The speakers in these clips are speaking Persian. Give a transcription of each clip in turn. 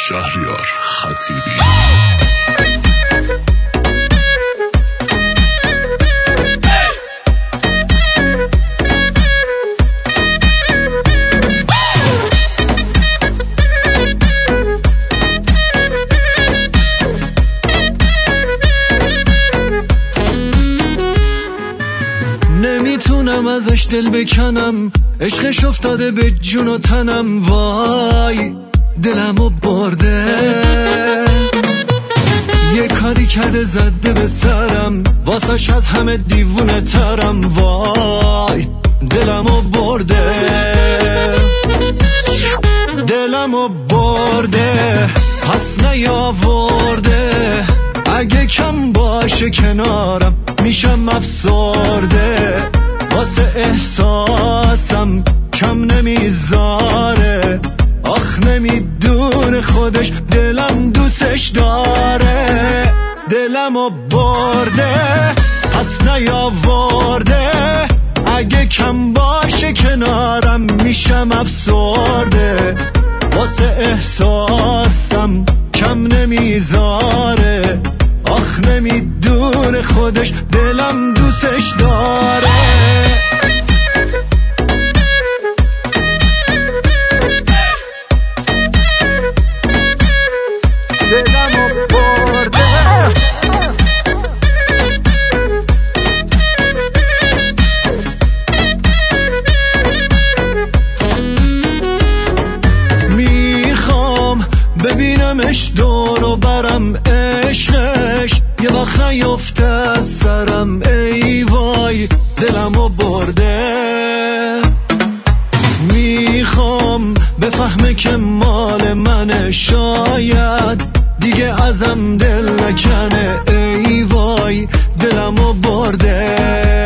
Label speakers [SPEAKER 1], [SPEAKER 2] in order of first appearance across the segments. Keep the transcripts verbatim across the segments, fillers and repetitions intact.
[SPEAKER 1] شهریار خطیبی.
[SPEAKER 2] نمیتونم ازش دل بکنم، عشقش افتاده به جون و تنم، وای دلمو برده. یه کاری کرده زده به سرم، واسش از همه دیوونه ترم، وای دلمو برده. دلمو برده پس نیاورده، اگه کم باشه کنارم میشم افسرده. واسه احساسم کم نمیذاره، آخ نمیدونه خودش دلم دوستش داره. دلمو برده پس نیاورده، اگه کم باشه کنارم میشم افسرده. واسه احساسم کم نمیذاره، آخ نمیدونه خودش دلم دوستش داره. دلمو برده میخوام ببینمش دور و برم، عشقش یه وقت نیفته از سرم، ای وای دلمو برده. میخوام بفهمه که مال منه، شاید دیگه ازم دل نکنه، ای وای دلمو برده.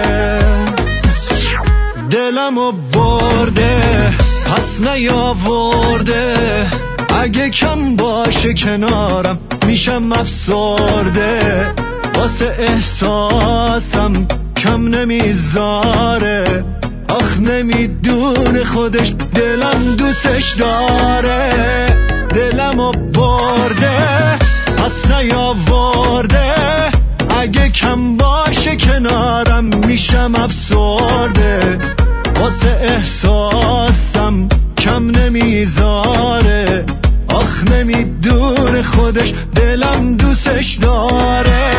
[SPEAKER 2] دلمو برده پس نیاورده، اگه کم باشه کنارم میشم افسرده. واسه احساسم کم نمیذاره، آخ نمیدونه خودش دلم دوستش داره. دلمو برده پس نیاورده، اگه کم باشه کنارم میشم افسرده. واسه احساسم کم نمیذاره، آخ نمیدونه خودش دلم دوستش داره.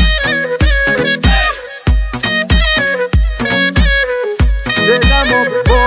[SPEAKER 2] دلمو